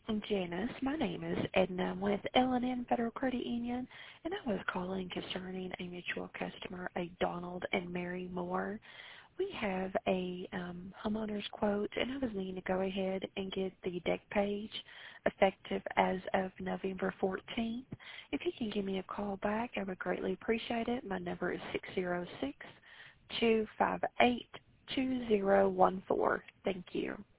Janice, my name is Edna. I'm with L&N Federal Credit Union, and I was calling concerning a mutual customer, a Donald and Mary Moore. We have a homeowner's quote, and I was needing to go ahead and get the deck page effective as of November 14th. If you can give me a call back, I would greatly appreciate it. My number is 606-258-2014. Thank you.